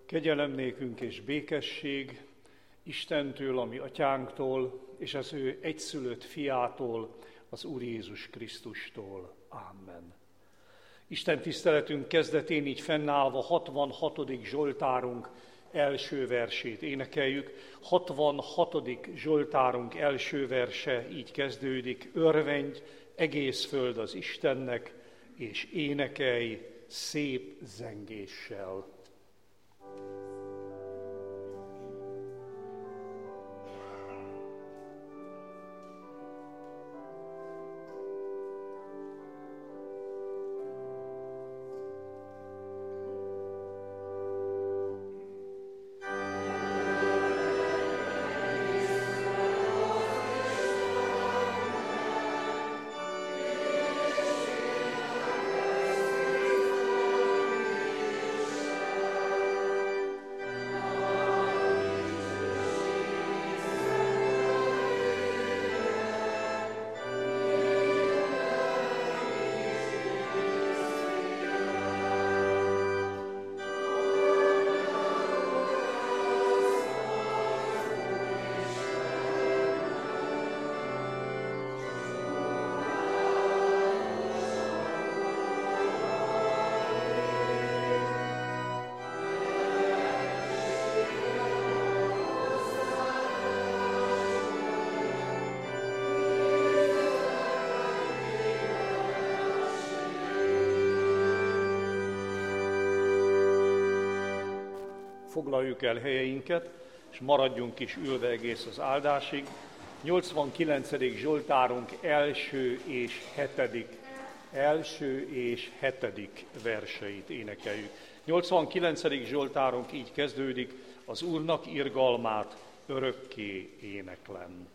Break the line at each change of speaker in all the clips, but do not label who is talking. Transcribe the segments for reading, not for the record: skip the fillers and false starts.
Kegyelem nékünk és békesség Istentől, a mi atyánktól, és az ő egyszülött fiától, az Úr Jézus Krisztustól. Amen. Isten tiszteletünk kezdetén így fennállva 66. Zsoltárunk első versét énekeljük. 66. Zsoltárunk első verse így kezdődik: örvendj, egész föld az Istennek, és énekelj szép zengéssel. Foglaljuk el helyeinket, és maradjunk is ülve egész az áldásig. 89. Zsoltárunk első és hetedik verseit énekeljük. 89. Zsoltárunk így kezdődik: az Úrnak irgalmát örökké éneklem.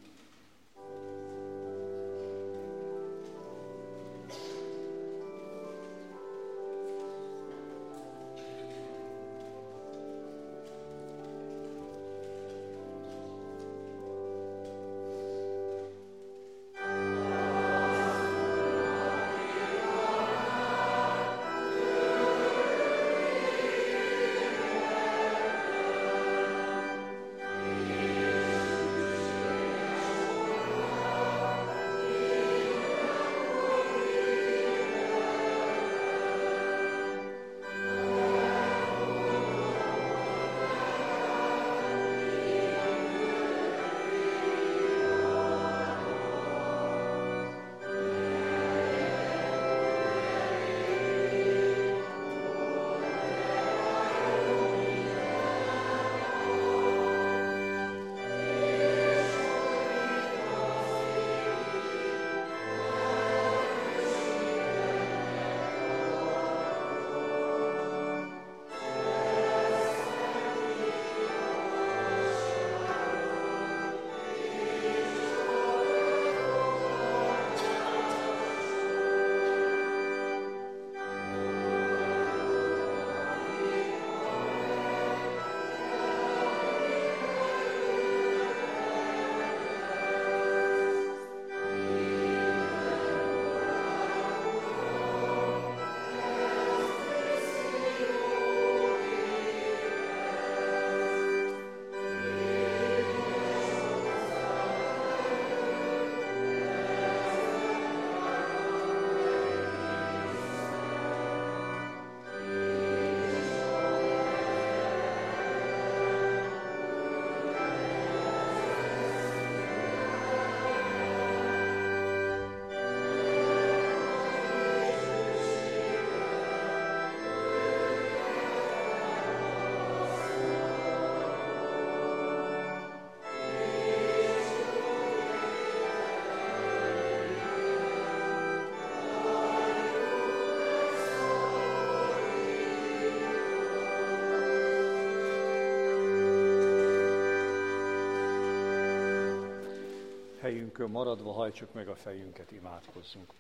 Helyünkön maradva hajtsuk meg a fejünket, imádkozzunk.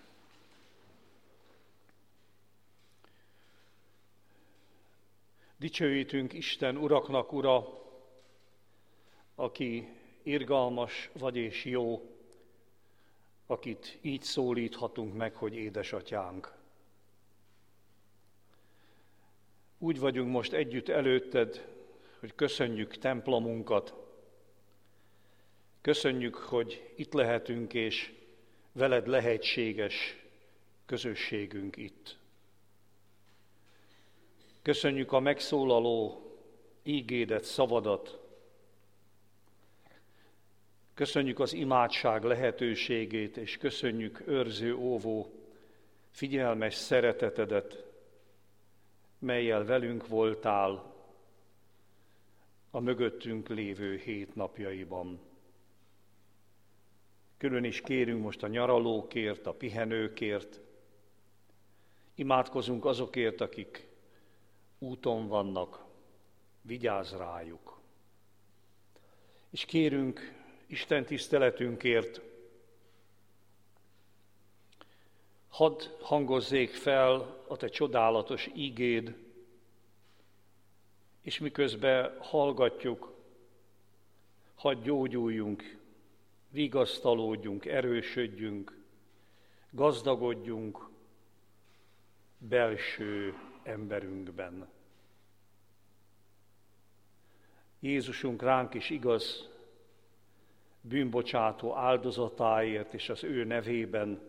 Dicsőítünk Isten uraknak ura, aki irgalmas vagy és jó, akit így szólíthatunk meg, hogy édesatyánk. Úgy vagyunk most együtt előtted, hogy köszönjük templomunkat, köszönjük, hogy itt lehetünk, és veled lehetséges közösségünk itt. Köszönjük a megszólaló ígédet, szavadat. Köszönjük az imádság lehetőségét, és köszönjük őrző, óvó, figyelmes szeretetedet, mellyel velünk voltál a mögöttünk lévő 7 napjaiban. Külön is kérünk most a nyaralókért, a pihenőkért. Imádkozunk azokért, akik úton vannak, vigyázz rájuk. És kérünk Isten tiszteletünkért, hadd hangozzék fel a te csodálatos ígéd, és miközben hallgatjuk, hadd gyógyuljunk, vigasztalódjunk, erősödjünk, gazdagodjunk belső emberünkben. Jézusunk ránk is igaz bűnbocsátó áldozatáért, és az ő nevében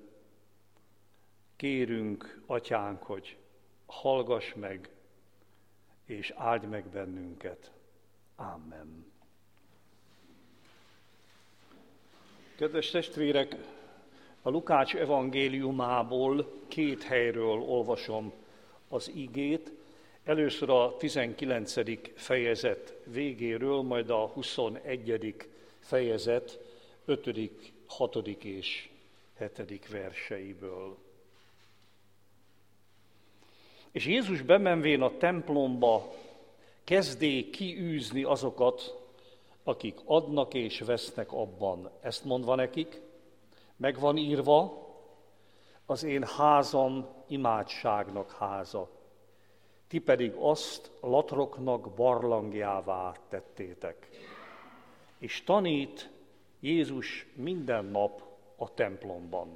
kérünk, Atyánk, hogy hallgass meg, és áldj meg bennünket. Amen. Kedves testvérek, a Lukács evangéliumából 2 helyről olvasom az igét. Először a 19. fejezet végéről, majd a 21. fejezet 5., 6. és 7. verseiből. És Jézus bemenvén a templomba kezdé kiűzni azokat, akik adnak és vesznek abban. Ezt mondva nekik, meg van írva, az én házam imádságnak háza. Ti pedig azt latroknak barlangjává tettétek. És tanít Jézus minden nap a templomban.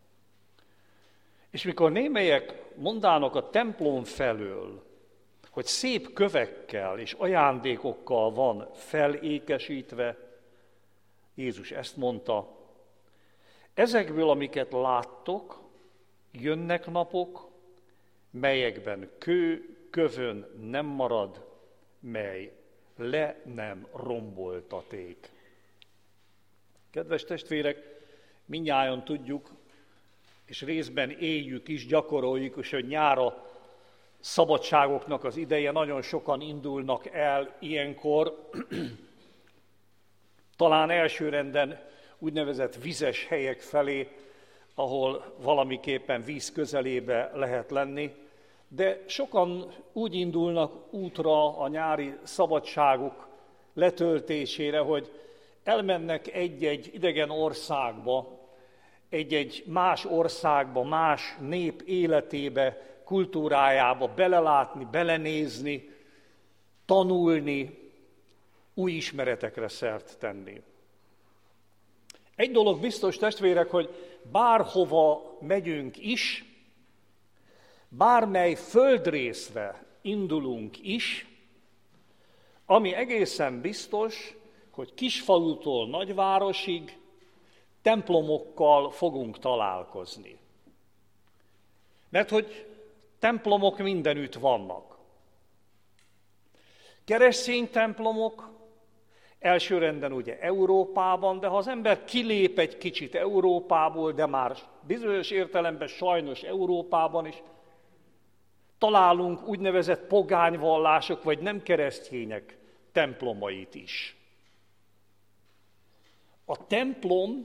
És mikor némelyek mondának a templom felől, hogy szép kövekkel és ajándékokkal van felékesítve, Jézus ezt mondta, ezekből, amiket láttok, jönnek napok, melyekben kő kövön nem marad, mely le nem romboltaték. Kedves testvérek, mindnyájan tudjuk, és részben éljük is, gyakoroljuk is, hogy nyára szabadságoknak az ideje, nagyon sokan indulnak el ilyenkor, talán elsőrenden úgynevezett vizes helyek felé, ahol valamiképpen víz közelébe lehet lenni, de sokan úgy indulnak útra a nyári szabadságuk letöltésére, hogy elmennek egy-egy idegen országba, egy-egy más országba, más nép életébe, kultúrájába belelátni, belenézni, tanulni, új ismeretekre szert tenni. Egy dolog biztos, testvérek, hogy bárhova megyünk is, bármely földrészre indulunk is, ami egészen biztos, hogy kisfalutól nagyvárosig templomokkal fogunk találkozni. Mert hogy templomok mindenütt vannak. Keresztény templomok, elsőrenden ugye Európában, de ha az ember kilép egy kicsit Európából, de már bizonyos értelemben sajnos Európában is, találunk úgynevezett pogányvallások, vagy nem keresztények templomait is. A templom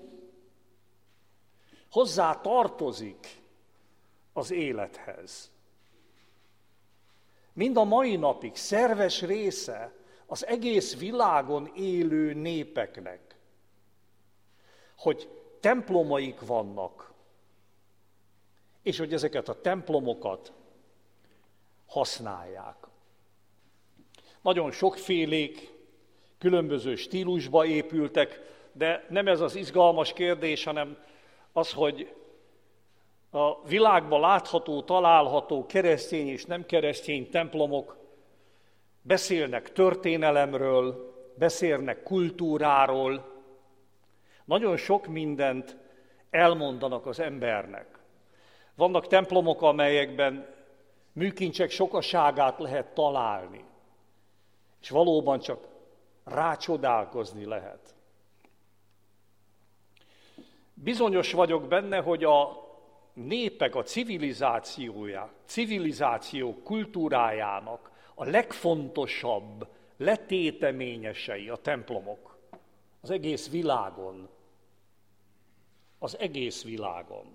hozzá tartozik az élethez. Mind a mai napig szerves része az egész világon élő népeknek, hogy templomaik vannak, és hogy ezeket a templomokat használják. Nagyon sokfélék, különböző stílusba épültek, de nem ez az izgalmas kérdés, hanem az, hogy A világban látható, található keresztény és nem keresztény templomok beszélnek történelemről, beszélnek kultúráról, nagyon sok mindent elmondanak az embernek. Vannak templomok, amelyekben műkincsek sokaságát lehet találni, és valóban csak rácsodálkozni lehet. Bizonyos vagyok benne, hogy a népek a civilizáció kultúrájának a legfontosabb letéteményesei a templomok. Az egész világon. Az egész világon.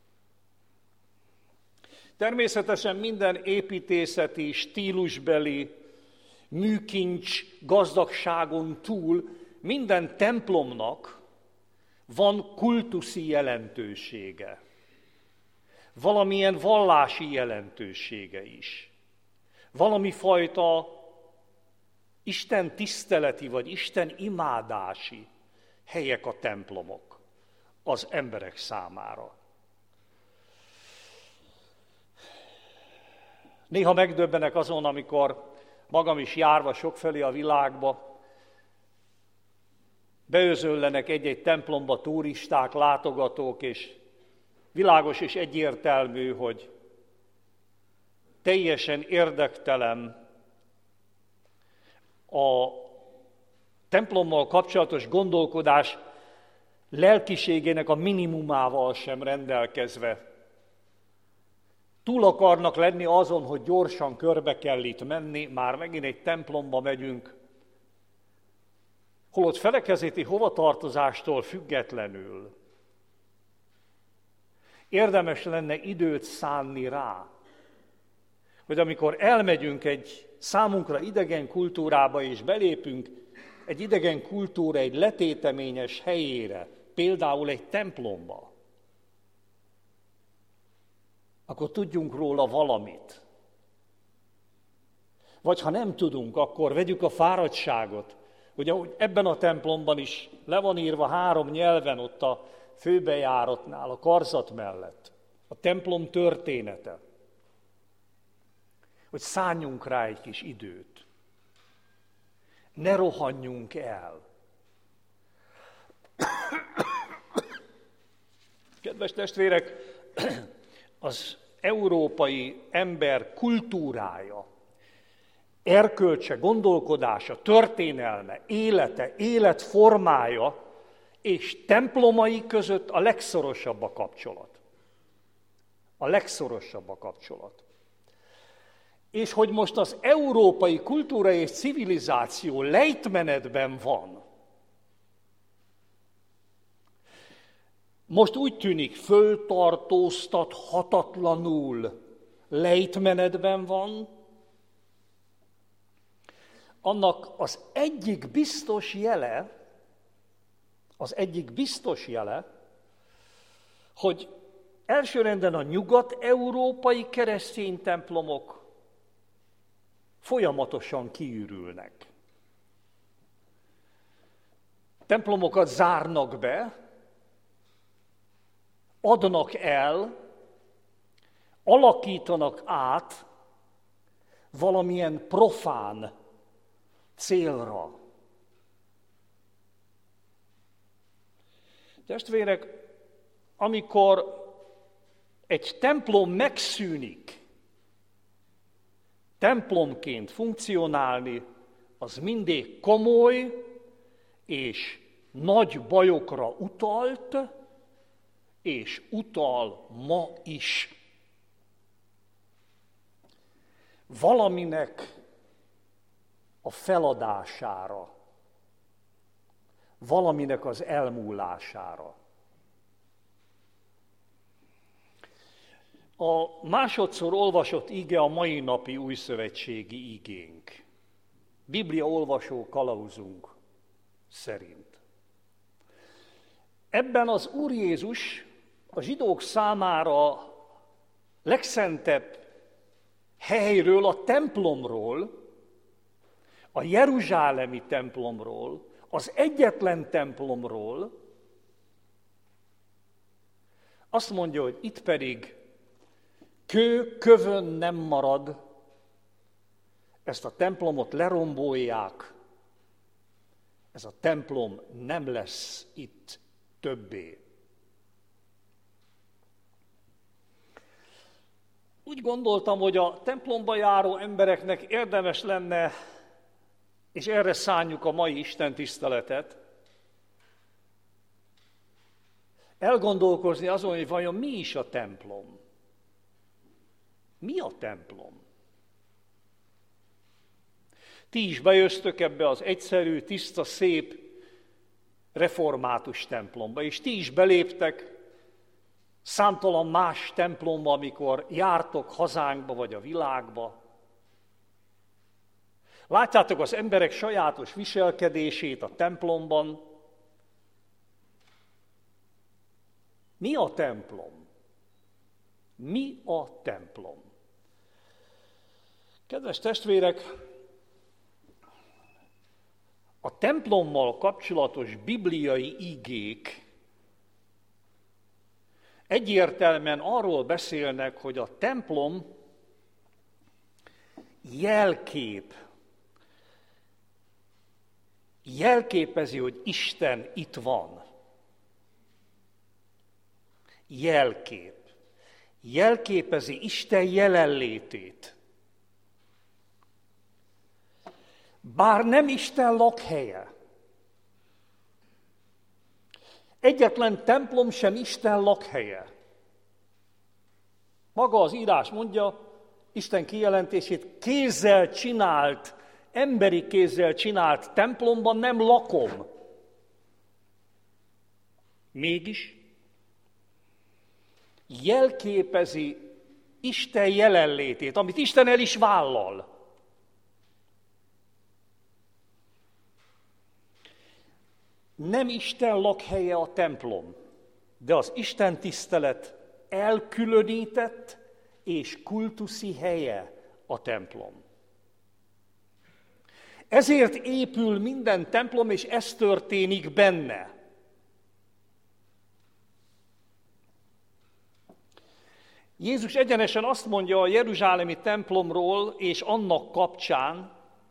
Természetesen minden építészeti, stílusbeli, műkincs gazdagságon túl minden templomnak van kultuszi jelentősége. Valamilyen vallási jelentősége is. Valami fajta Isten tiszteleti vagy Isten imádási helyek a templomok az emberek számára. Néha megdöbbenek azon, amikor magam is járva sokfelé a világba, beözöllenek egy-egy templomba turisták, látogatók, és világos és egyértelmű, hogy teljesen érdektelen a templommal kapcsolatos gondolkodás lelkiségének a minimumával sem rendelkezve. Túl akarnak lenni azon, hogy gyorsan körbe kell itt menni, már megint egy templomba megyünk, holott felekezeti hovatartozástól függetlenül érdemes lenne időt szánni rá, hogy amikor elmegyünk egy számunkra idegen kultúrába és belépünk egy idegen kultúra egy letéteményes helyére, például egy templomba, akkor tudjunk róla valamit. Vagy ha nem tudunk, akkor vegyük a fáradtságot, hogy ahogy ebben a templomban is le van írva 3 nyelven ott a főbejáratnál, a karzat mellett, a templom története, hogy szálljunk rá egy kis időt. Ne rohanjunk el. Kedves testvérek, az európai ember kultúrája, erkölcse, gondolkodása, történelme, élete, életformája és templomai között a legszorosabb a kapcsolat. A legszorosabb a kapcsolat. És hogy most az európai kultúra és civilizáció lejtmenetben van, most úgy tűnik föltartóztathatatlanul lejtmenetben van, annak az egyik biztos jele, hogy elsőrenden a nyugat-európai keresztény templomok folyamatosan kiürülnek. Templomokat zárnak be, adnak el, alakítanak át valamilyen profán célra. Testvérek, amikor egy templom megszűnik templomként funkcionálni, az mindig komoly és nagy bajokra utalt, és utal ma is. Valaminek a feladására, valaminek az elmúlására. A másodszor olvasott ige a mai napi újszövetségi igénk. Biblia olvasó kalauzunk szerint. Ebben az Úr Jézus a zsidók számára legszentebb helyről, a templomról, a jeruzsálemi templomról, az egyetlen templomról, Azt mondja, hogy itt pedig kő kövön nem marad, ezt a templomot lerombolják, ez a templom nem lesz itt többé. Úgy gondoltam, hogy a templomba járó embereknek érdemes lenne, és erre szánjuk a mai istentiszteletet, elgondolkozni azon, hogy vajon mi is a templom. Mi a templom? Ti is bejöztök ebbe az egyszerű, tiszta, szép, református templomba, és ti is beléptek számtalan más templomba, amikor jártok hazánkba vagy a világba. Látjátok az emberek sajátos viselkedését a templomban. Mi a templom? Mi a templom? Kedves testvérek, a templommal kapcsolatos bibliai igék egyértelműen arról beszélnek, hogy a templom jelképezi, hogy Isten itt van. Jelképezi Isten jelenlétét. Bár nem Isten lakhelye. Egyetlen templom sem Isten lakhelye. Maga az írás mondja, Isten kijelentését, kézzel csinált, emberi kézzel csinált templomban nem lakom. Mégis jelképezi Isten jelenlétét, amit Isten el is vállal. Nem Isten lakhelye a templom, de az Isten tisztelet elkülönített és kultuszi helye a templom. Ezért épül minden templom, és ez történik benne. Jézus egyenesen azt mondja a jeruzsálemi templomról és annak kapcsán,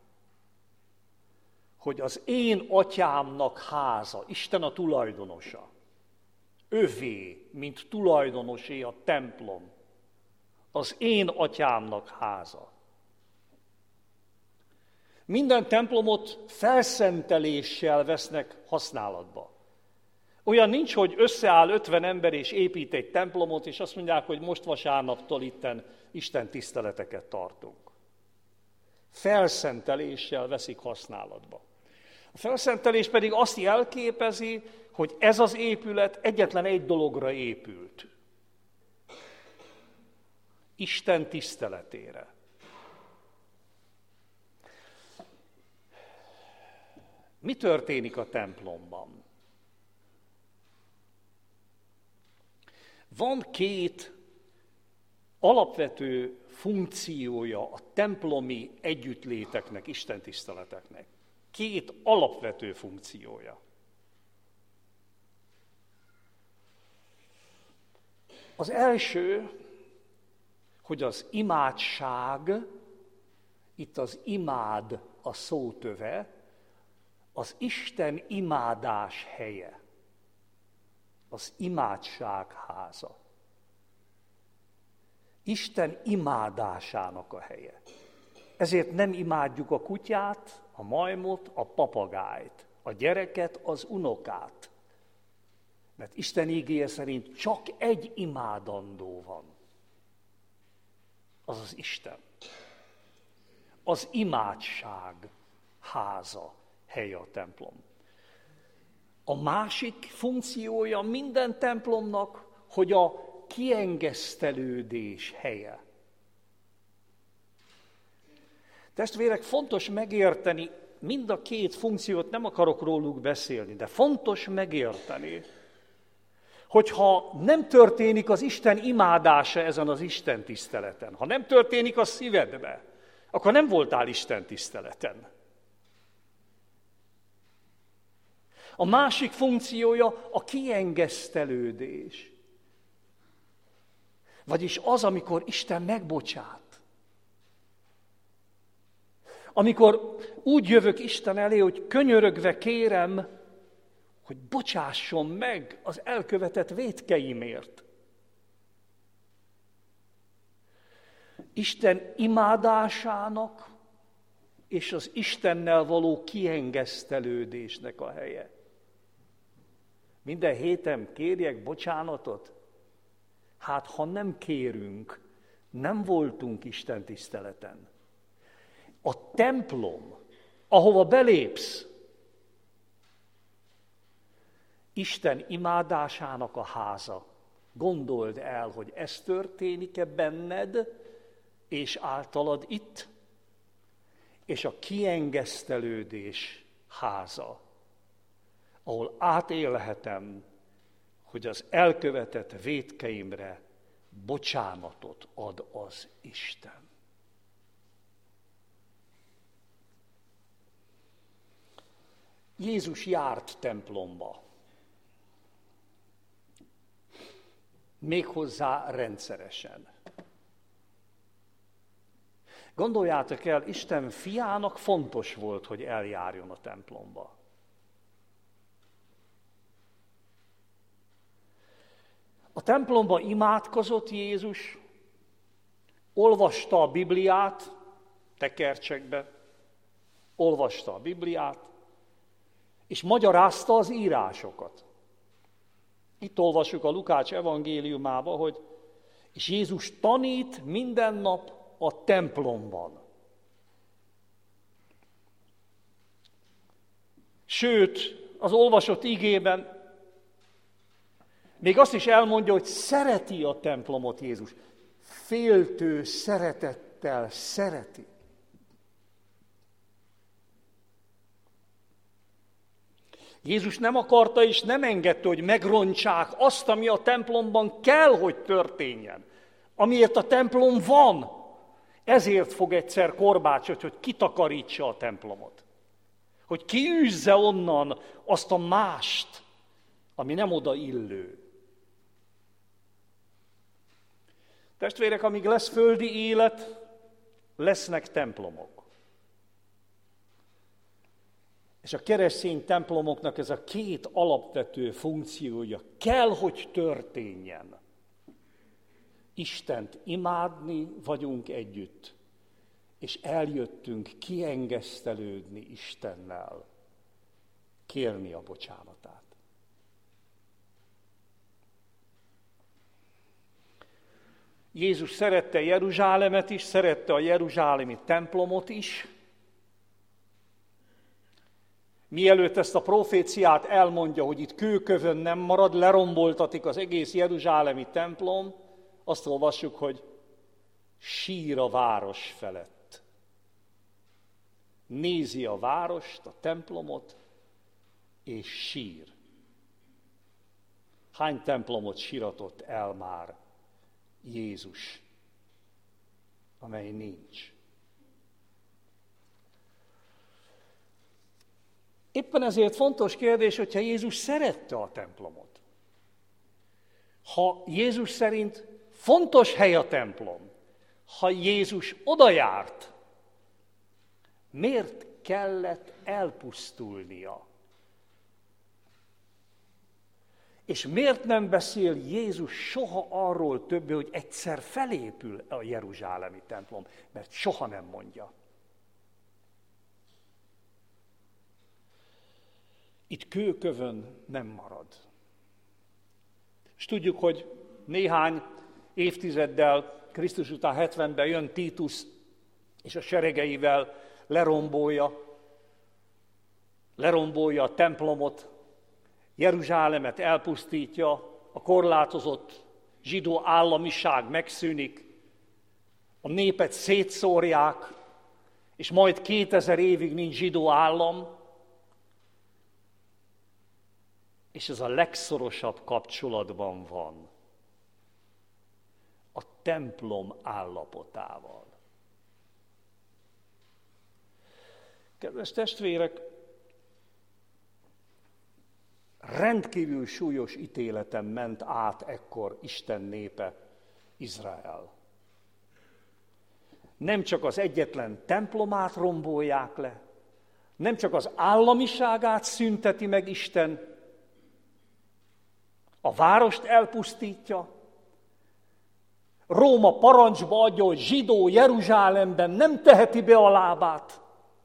hogy az én atyámnak háza, Isten a tulajdonosa, övé, mint tulajdonosé a templom, az én atyámnak háza. Minden templomot felszenteléssel vesznek használatba. Olyan nincs, hogy összeáll 50 ember és épít egy templomot, és azt mondják, hogy most vasárnaptól itten Isten tiszteleteket tartunk. Felszenteléssel veszik használatba. A felszentelés pedig azt jelképezi, hogy ez az épület egyetlen egy dologra épült. Isten tiszteletére. Mi történik a templomban? Van két alapvető funkciója a templomi együttléteknek, istentiszteleteknek. Két alapvető funkciója. Az első, hogy az imádság, itt az imád a szótöve, az Isten imádás helye. Az imádság háza. Isten imádásának a helye. Ezért nem imádjuk a kutyát, a majmot, a papagájt, a gyereket, az unokát. Mert Isten ígéje szerint csak egy imádandó van. Az az Isten. Az imádság háza, helye a templom. A másik funkciója minden templomnak, hogy a kiengesztelődés helye. Testvérek, fontos megérteni, mind a két funkciót nem akarok róluk beszélni, de fontos megérteni, hogyha nem történik az Isten imádása ezen az Isten tiszteleten, ha nem történik a szívedbe, akkor nem voltál Isten tiszteleten. A másik funkciója a kiengesztelődés. Vagyis az, amikor Isten megbocsát. Amikor úgy jövök Isten elé, hogy könyörögve kérem, hogy bocsásson meg az elkövetett vétkeimért. Isten imádásának és az Istennel való kiengesztelődésnek a helye. Minden héten kérjek bocsánatot? Hát, ha nem kérünk, nem voltunk Isten tiszteleten. A templom, ahova belépsz, Isten imádásának a háza. Gondold el, hogy ez történik-e benned, és általad itt, és a kiengesztelődés háza, ahol átélhetem, hogy az elkövetett vétkeimre bocsánatot ad az Isten. Jézus járt templomba. Méghozzá rendszeresen. Gondoljátok el, Isten fiának fontos volt, hogy eljárjon a templomba. A templomba imádkozott Jézus, olvasta a Bibliát, tekercsekbe, olvasta a Bibliát, és magyarázta az írásokat. Itt olvassuk a Lukács evangéliumába, hogy és Jézus tanít minden nap a templomban. Sőt, az olvasott igében még azt is elmondja, hogy szereti a templomot Jézus. Féltő szeretettel szereti. Jézus nem akarta és nem engedte, hogy megrontsák azt, ami a templomban kell, hogy történjen. Amiért a templom van. Ezért fog egyszer korbácsot, hogy kitakarítsa a templomot. Hogy kiűzze onnan azt a mást, ami nem oda illő. Testvérek, amíg lesz földi élet, lesznek templomok. És a keresztény templomoknak ez a két alapvető funkciója kell, hogy történjen. Istent imádni vagyunk együtt, és eljöttünk kiengesztelődni Istennel, kérni a bocsánatát. Jézus szerette Jeruzsálemet is, szerette a jeruzsálemi templomot is. Mielőtt ezt a proféciát elmondja, hogy itt kőkövön nem marad, leromboltatik az egész jeruzsálemi templom, azt olvassuk, hogy sír a város felett. Nézi a várost, a templomot, és sír. Hány templomot síratott el már Jézus, amely nincs? Éppen ezért fontos kérdés, hogyha Jézus szerette a templomot. Ha Jézus szerint fontos hely a templom, ha Jézus odajárt, miért kellett elpusztulnia? És miért nem beszél Jézus soha arról többé, hogy egyszer felépül a jeruzsálemi templom? Mert soha nem mondja. Itt kőkövön nem marad. És tudjuk, hogy néhány évtizeddel, Krisztus után 70-ben jön Títusz, és a seregeivel lerombolja a templomot, Jeruzsálemet elpusztítja, a korlátozott zsidó államiság megszűnik, a népet szétszórják, és majd 2000 évig nincs zsidó állam, és ez a legszorosabb kapcsolatban van a templom állapotával. Kedves testvérek, rendkívül súlyos ítéleten ment át ekkor Isten népe Izrael. Nem csak az egyetlen templomát rombolják le, nem csak az államiságát szünteti meg Isten, a várost elpusztítja, Róma parancsba adja, hogy zsidó Jeruzsálemben nem teheti be a lábát.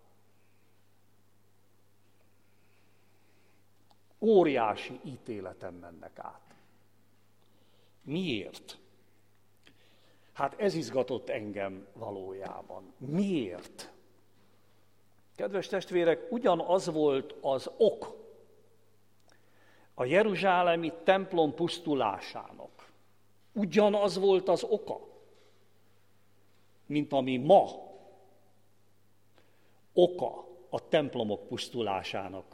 Óriási ítéleten mennek át. Miért? Hát ez izgatott engem valójában. Miért? Kedves testvérek, ugyanaz volt az ok a jeruzsálemi templom pusztulásának. Ugyanaz volt az oka, mint ami ma oka a templomok pusztulásának.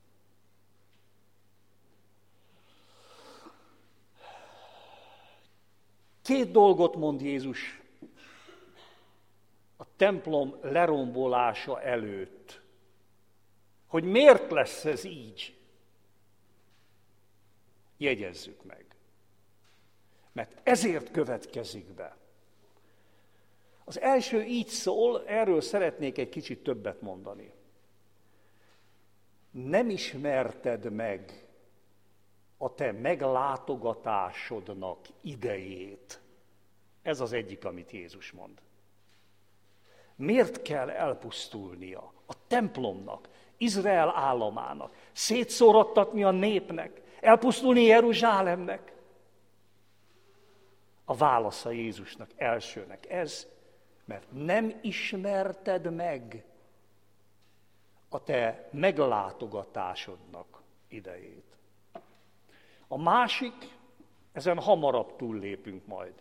Két dolgot mond Jézus a templom lerombolása előtt, hogy miért lesz ez így. Jegyezzük meg. Mert ezért következik be. Az első így szól, erről szeretnék egy kicsit többet mondani. Nem ismerted meg a te meglátogatásodnak idejét. Ez az egyik, amit Jézus mond. Miért kell elpusztulnia a templomnak, Izrael államának, szétszórattatni a népnek, elpusztulni Jeruzsálemnek? A válasza Jézusnak elsőnek ez, mert nem ismerted meg a te meglátogatásodnak idejét. A másik, ezen hamarabb túllépünk majd.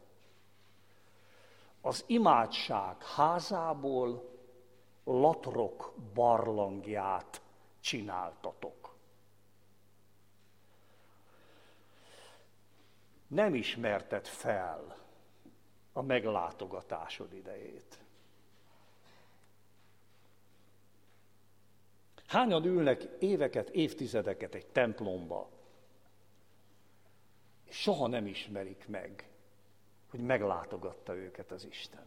Az imádság házából latrok barlangját csináltatok. Nem ismerted fel a meglátogatásod idejét. Hányan ülnek éveket, évtizedeket egy templomba, és soha nem ismerik meg, hogy meglátogatta őket az Isten.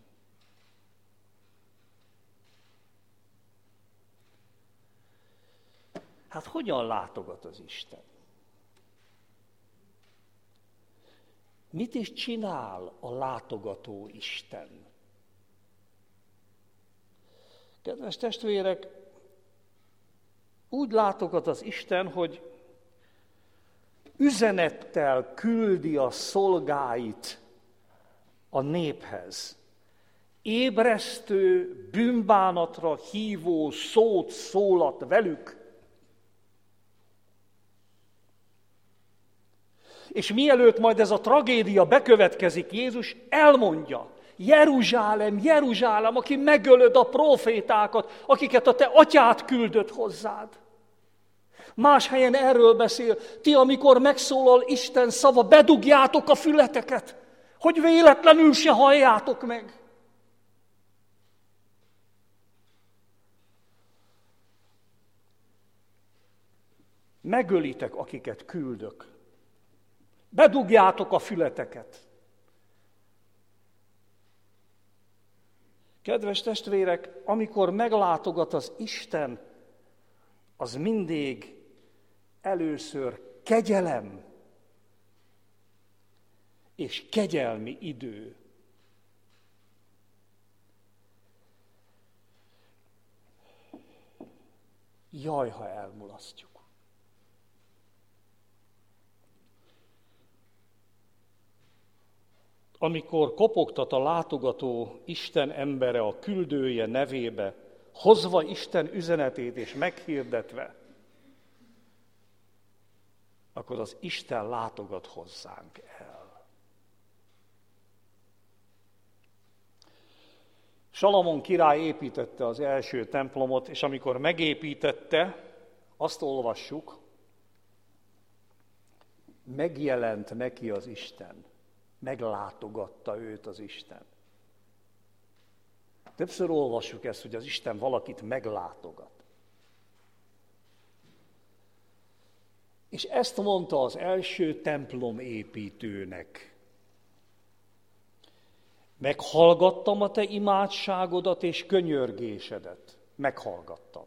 Hát hogyan látogat az Isten? Mit is csinál a látogató Isten? Kedves testvérek, úgy látogat az Isten, hogy üzenettel küldi a szolgáit a néphez. Ébresztő, bűnbánatra hívó szót szólat velük. És mielőtt majd ez a tragédia bekövetkezik, Jézus elmondja, Jeruzsálem, Jeruzsálem, aki megölöd a prófétákat, akiket a te atyád küldött hozzád. Más helyen erről beszél, ti, amikor megszólal Isten szava, bedugjátok a fületeket, hogy véletlenül se halljátok meg. Megölitek, akiket küldök. Bedugjátok a fületeket. Kedves testvérek, amikor meglátogat az Isten, az mindig először kegyelem és kegyelmi idő. Jaj, ha elmulasztjuk. Amikor kopogtat a látogató Isten embere a küldője nevébe, hozva Isten üzenetét és meghirdetve, akkor az Isten látogat hozzánk el. Salamon király építette az első templomot, és amikor megépítette, azt olvassuk, megjelent neki az Isten. Meglátogatta őt az Isten. Többször olvassuk ezt, hogy az Isten valakit meglátogat. És ezt mondta az első templom építőnek. Meghallgattam a te imádságodat és könyörgésedet. Meghallgattam.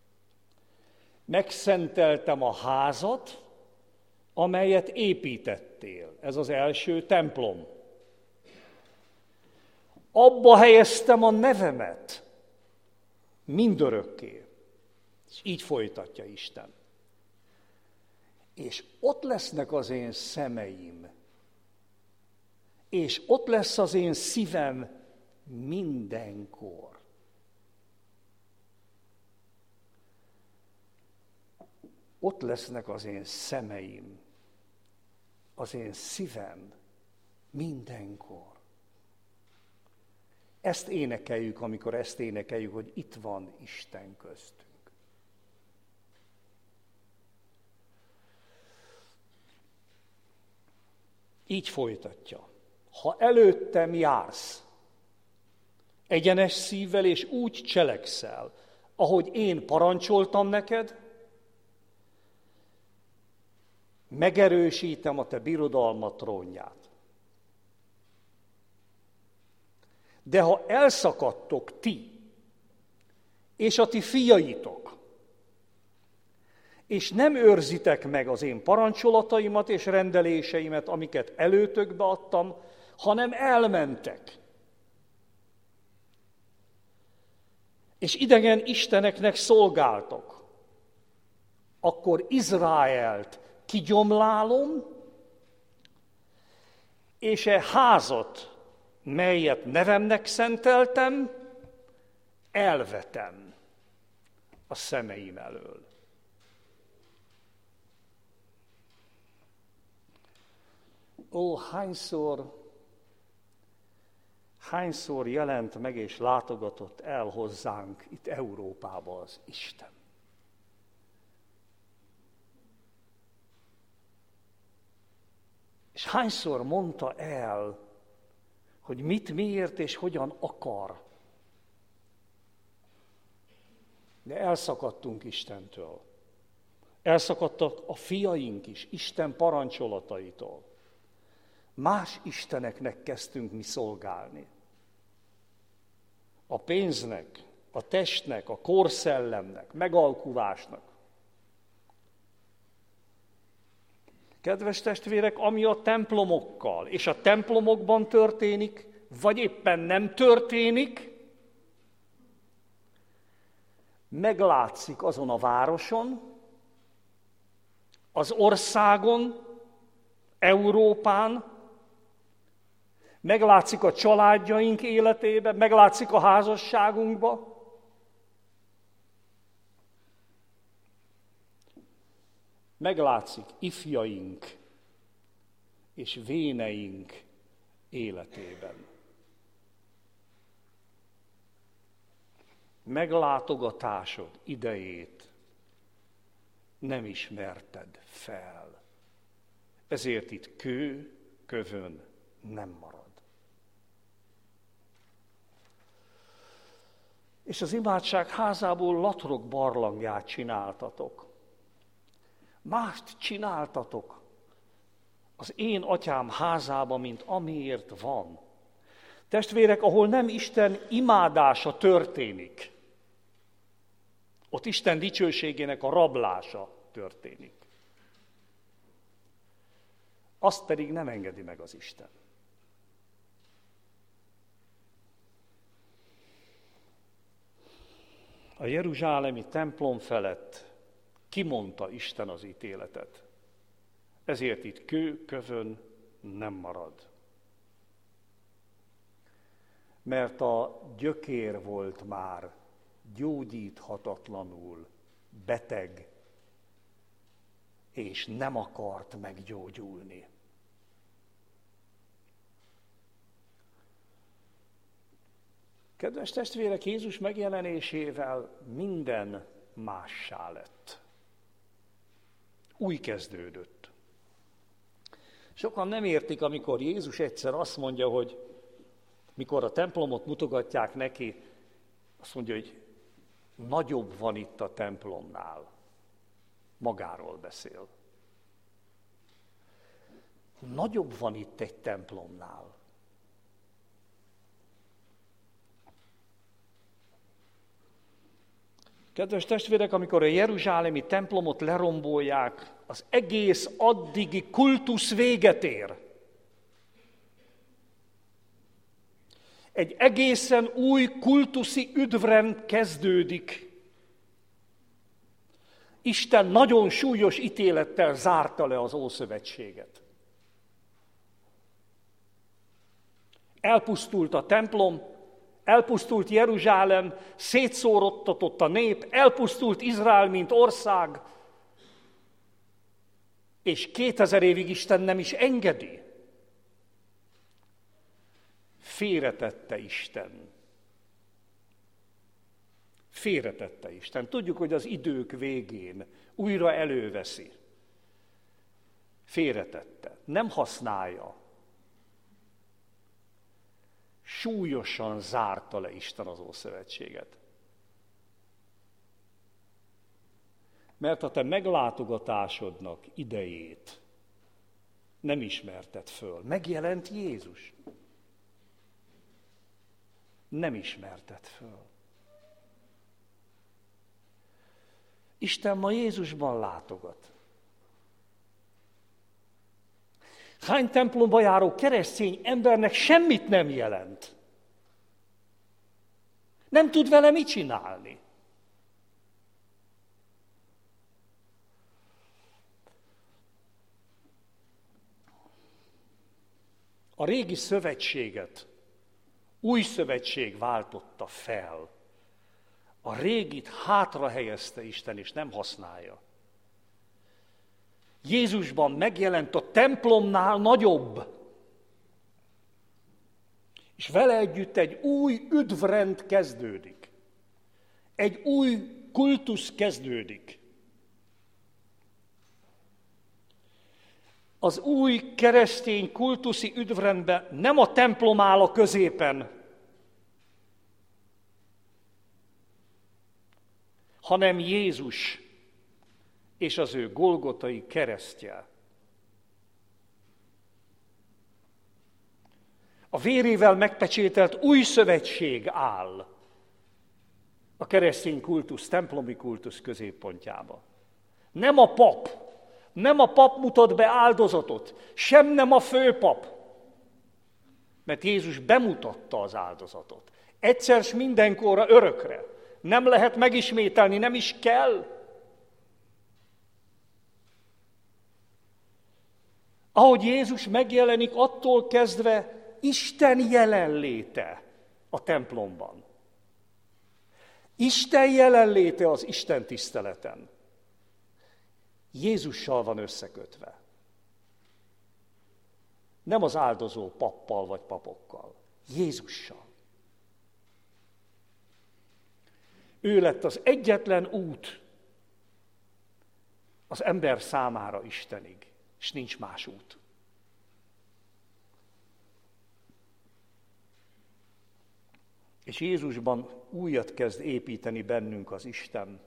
Megszenteltem a házat, amelyet építettél. Ez az első templom. Abba helyeztem a nevemet mindörökké. És így folytatja Isten. És ott lesznek az én szemeim, és ott lesz az én szívem mindenkor. Ott lesznek az én szemeim, az én szívem mindenkor. Ezt énekeljük, amikor ezt énekeljük, hogy itt van Isten köztünk. Így folytatja. Ha előttem jársz, egyenes szívvel és úgy cselekszel, ahogy én parancsoltam neked, megerősítem a te birodalmat trónját. De ha elszakadtok ti, és a ti fiaitok, és nem őrzitek meg az én parancsolataimat és rendeléseimet, amiket előtökbe adtam, hanem elmentek. És idegen isteneknek szolgáltok, akkor Izraelt kigyomlálom, és e házat, melyet nevemnek szenteltem, elvetem a szemeim elől. Ó, hányszor jelent meg és látogatott el hozzánk itt Európába az Isten. És hányszor mondta el, hogy mit, miért és hogyan akar. De elszakadtunk Istentől. Elszakadtak a fiaink is Isten parancsolataitól. Más isteneknek kezdtünk mi szolgálni. A pénznek, a testnek, a korszellemnek, megalkuvásnak. Kedves testvérek, ami a templomokkal és a templomokban történik, vagy éppen nem történik, meglátszik azon a városon, az országon, Európán, meglátszik a családjaink életében, meglátszik a házasságunkba. Meglátszik ifjaink és véneink életében. Meglátogatásod idejét nem ismerted fel. Ezért itt kő, kövön nem marad. És az imádság házából latrok barlangját csináltatok. Mást csináltatok az én atyám házába, mint amiért van. Testvérek, ahol nem Isten imádása történik, ott Isten dicsőségének a rablása történik. Azt pedig nem engedi meg az Isten. A jeruzsálemi templom felett kimondta Isten az ítéletet. Ezért itt kő, kövön nem marad. Mert a gyökér volt már gyógyíthatatlanul beteg, és nem akart meggyógyulni. Kedves testvérek, Jézus megjelenésével minden mássá lett. Új kezdődött. Sokan nem értik, amikor Jézus egyszer azt mondja, hogy mikor a templomot mutogatják neki, azt mondja, hogy nagyobb van itt a templomnál. Magáról beszél. Nagyobb van itt egy templomnál. Kedves testvérek, amikor a jeruzsálemi templomot lerombolják, az egész addigi kultusz véget ér. Egy egészen új kultuszi üdvrend kezdődik. Isten nagyon súlyos ítélettel zárta le az Ószövetséget. Elpusztult a templom, elpusztult Jeruzsálem, szétszórottatott a nép, elpusztult Izrael, mint ország, és 2000 évig Isten nem is engedi. Félretette Isten. Félretette Isten. Tudjuk, hogy az idők végén újra előveszi. Félretette. Nem használja. Súlyosan zárta le Isten az Ószövetséget. Mert a te meglátogatásodnak idejét nem ismerted föl. Megjelent Jézus. Nem ismerted föl. Isten ma Jézusban látogat. Hány templomba járó keresztény embernek semmit nem jelent. Nem tud vele mit csinálni. A régi szövetséget új szövetség váltotta fel. A régit hátra helyezte Isten, és nem használja. Jézusban megjelent a templomnál nagyobb. És vele együtt egy új üdvrend kezdődik. Egy új kultusz kezdődik. Az új keresztény kultuszi üdvrendben nem a templom áll a középen, hanem Jézus és az ő golgotai keresztje. A vérével megpecsételt új szövetség áll a keresztény kultusz, templomi kultusz középpontjába. Nem a pap mutat be áldozatot, sem nem a főpap, mert Jézus bemutatta az áldozatot. Egyszer s mindenkorra, örökre. Nem lehet megismételni, nem is kell. Ahogy Jézus megjelenik, attól kezdve Isten jelenléte a templomban. Isten jelenléte az Isten tiszteleten. Jézussal van összekötve. Nem az áldozó pappal vagy papokkal. Jézussal. Ő lett az egyetlen út az ember számára Istenig, és nincs más út. És Jézusban újat kezd építeni bennünk az Isten.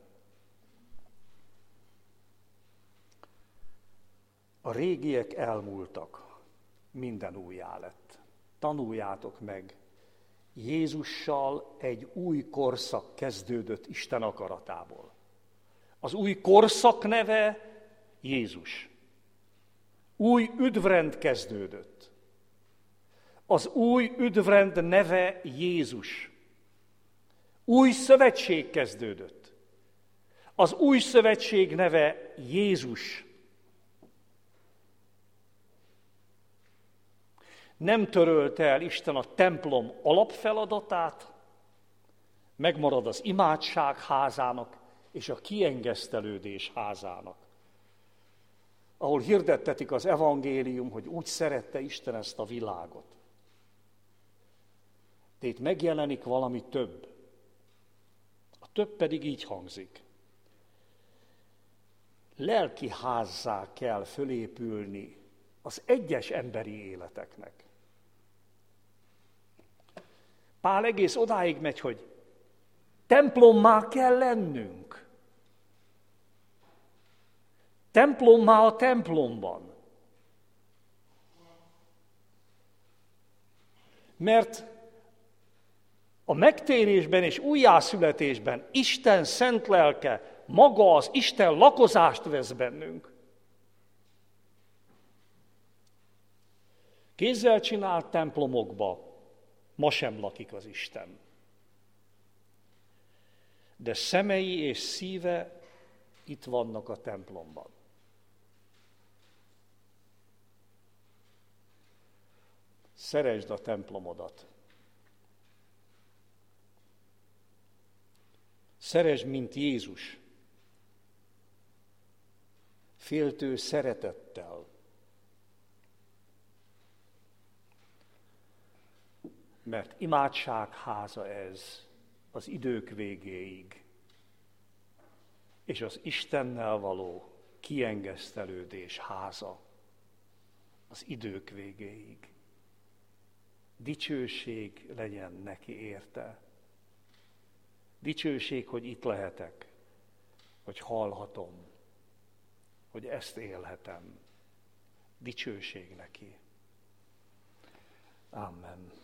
A régiek elmúltak, minden újjá lett. Tanuljátok meg, Jézussal egy új korszak kezdődött Isten akaratából. Az új korszak neve Jézus. Új üdvrend kezdődött. Az új üdvrend neve Jézus. Új szövetség kezdődött. Az új szövetség neve Jézus. Nem törölte el Isten a templom alapfeladatát, megmarad az imádság házának és a kiengesztelődés házának, ahol hirdettetik az evangélium, hogy úgy szerette Isten ezt a világot. De itt megjelenik valami több. A több pedig így hangzik. Lelki házzá kell fölépülni az egyes emberi életeknek. Pál egész odáig megy, hogy templommá kell lennünk. Templommá a templomban. Mert A megtérésben és újjászületésben Isten szent lelke, maga az Isten lakozást vesz bennünk. Kézzel csinált templomokba ma sem lakik az Isten. De szemei és szíve itt vannak a templomban. Szeresd a templomodat. Szeresd, mint Jézus. Féltő szeretettel. Mert imádságháza ez az idők végéig, és az Istennel való kiengesztelődés háza az idők végéig. Dicsőség legyen neki érte. Dicsőség, hogy itt lehetek, hogy hallhatom, hogy ezt élhetem. Dicsőség neki. Amen.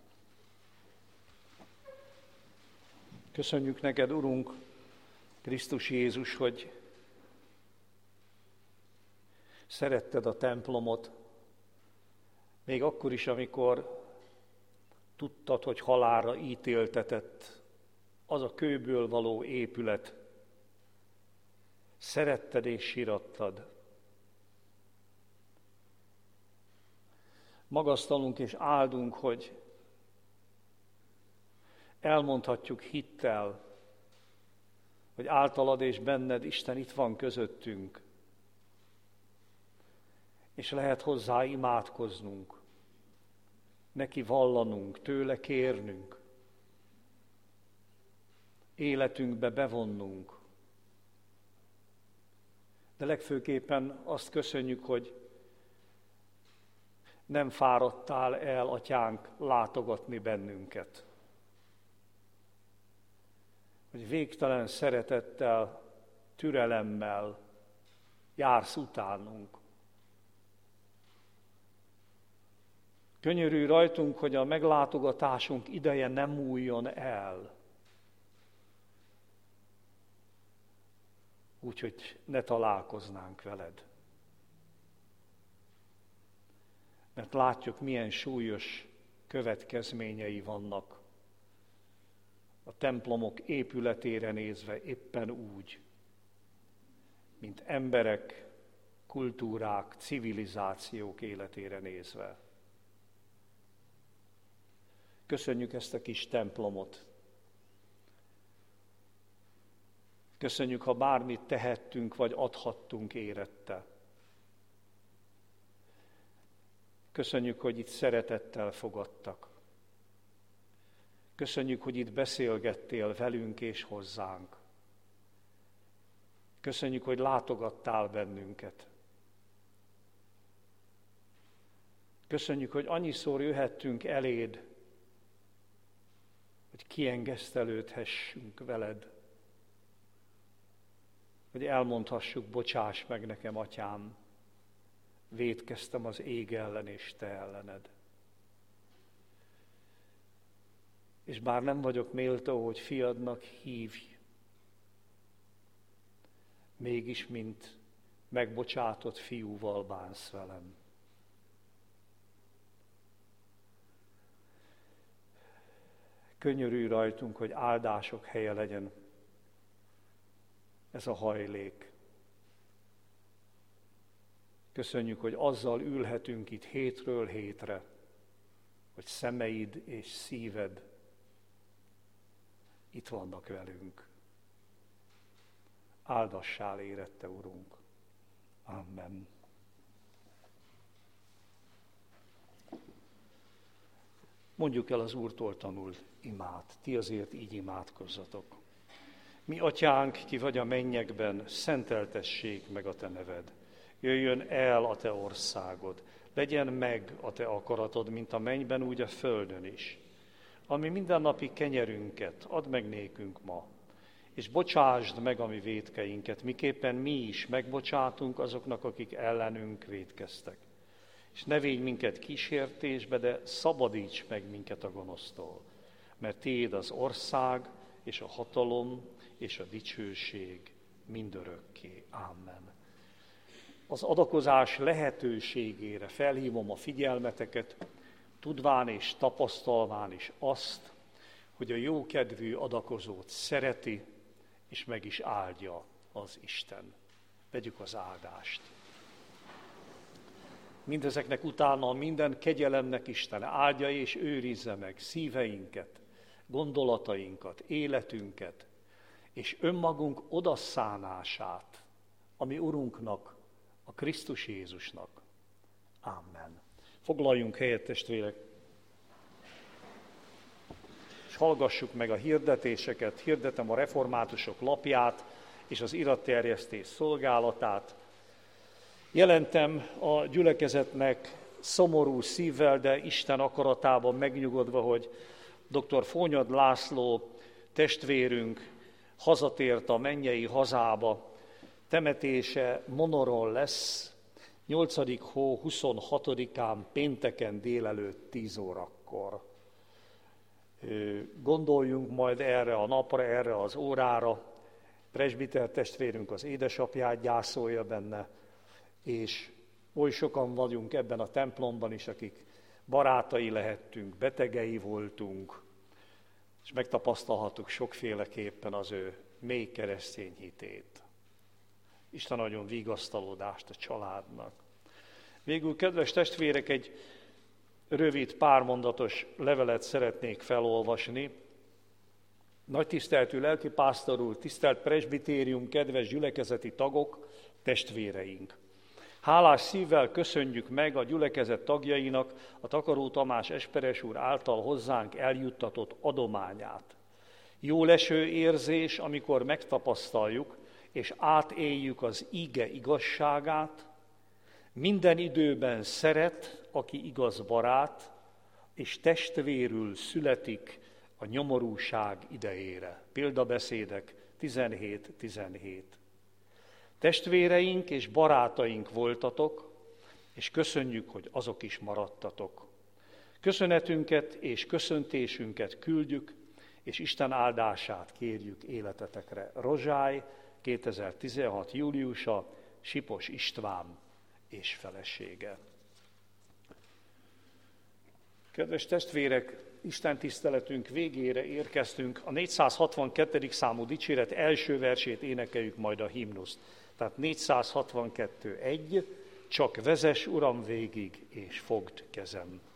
Köszönjük neked, Urunk, Krisztus Jézus, hogy szeretted a templomot, még akkor is, amikor tudtad, hogy halálra ítéltetett az a kőből való épület. Szeretted és sírattad. Magasztalunk és áldunk, hogy elmondhatjuk hittel, hogy általad és benned Isten itt van közöttünk, és lehet hozzá imádkoznunk, neki vallanunk, tőle kérnünk, életünkbe bevonnunk. De legfőképpen azt köszönjük, hogy nem fáradtál el, Atyánk, látogatni bennünket. Hogy végtelen szeretettel, türelemmel jársz utánunk. Könyörülj rajtunk, hogy a meglátogatásunk ideje nem múljon el. Úgyhogy ne találkoznánk veled. Mert látjuk, milyen súlyos következményei vannak a templomok épületére nézve éppen úgy, mint emberek, kultúrák, civilizációk életére nézve. Köszönjük ezt a kis templomot. Köszönjük, ha bármit tehettünk, vagy adhattunk érette. Köszönjük, hogy itt szeretettel fogadtak. Köszönjük, hogy itt beszélgettél velünk és hozzánk. Köszönjük, hogy látogattál bennünket. Köszönjük, hogy annyiszor jöhettünk eléd, hogy kiengesztelődhessünk veled, hogy elmondhassuk, bocsáss meg nekem, Atyám, vétkeztem az ég ellen és te ellened. És bár nem vagyok méltó, hogy fiadnak hívj, mégis, mint megbocsátott fiúval bánsz velem. Könyörülj rajtunk, hogy áldások helye legyen ez a hajlék. Köszönjük, hogy azzal ülhetünk itt hétről hétre, hogy szemeid és szíved itt vannak velünk. Áldassál érette, Urunk. Amen. Mondjuk el az Úrtól tanult imát. Ti azért így imádkozzatok. Mi, Atyánk, ki vagy a mennyekben, szenteltessék meg a te neved. Jöjjön el a te országod. Legyen meg a te akaratod, mint a mennyben, úgy a földön is. Ami mindennapi kenyerünket add meg nékünk ma, és bocsásd meg a mi vétkeinket, miképpen mi is megbocsátunk azoknak, akik ellenünk vétkeztek. És ne védj minket kísértésbe, de szabadíts meg minket a gonosztól. mert tiéd az ország, és a hatalom, és a dicsőség mindörökké. Amen. Az adakozás lehetőségére felhívom a figyelmeteket, tudván és tapasztalván is azt, hogy a jókedvű adakozót szereti, és meg is áldja az Isten. Vegyük az áldást. Mindezeknek utána minden kegyelemnek Isten áldja és őrizze meg szíveinket, gondolatainkat, életünket, és önmagunk odaszánását, ami Urunknak, a Krisztus Jézusnak. Amen. Foglaljunk helyet, testvérek, és hallgassuk meg a hirdetéseket. Hirdetem a reformátusok lapját és az iratterjesztés szolgálatát. Jelentem a gyülekezetnek szomorú szívvel, de Isten akaratában megnyugodva, hogy dr. Fónyad László testvérünk hazatért a mennyei hazába. Temetése Monoron lesz, 8. hó 26-án pénteken délelőtt 10 órakor. Gondoljunk majd erre a napra, erre az órára. Presbiter testvérünk az édesapját gyászolja benne, és oly sokan vagyunk ebben a templomban is, akik barátai lehettünk, betegei voltunk, és megtapasztalhattuk sokféleképpen az ő mély keresztény hitét. Isten adjon vigasztalódást a családnak. Végül, kedves testvérek, egy rövid, pármondatos levelet szeretnék felolvasni. Nagy tiszteltű lelkipásztor úr, tisztelt presbitérium, kedves gyülekezeti tagok, testvéreink! Hálás szívvel köszönjük meg a gyülekezet tagjainak a Takaró Tamás Esperes úr által hozzánk eljuttatott adományát. Jóleső érzés, amikor megtapasztaljuk és átéljük az ige igazságát, minden időben szeret, aki igaz barát, és testvérül születik a nyomorúság idejére. Példabeszédek 17:17. Testvéreink és barátaink voltatok, és köszönjük, hogy azok is maradtatok. Köszönetünket és köszöntésünket küldjük, és Isten áldását kérjük életetekre. Rozsály, 2016. júliusa, Sipos István és felesége. Kedves testvérek, Isten tiszteletünk végére érkeztünk. A 462. számú dicséret első versét énekeljük majd a himnuszt. Tehát 462.1, csak vezess, Uram, végig, és fogd kezem.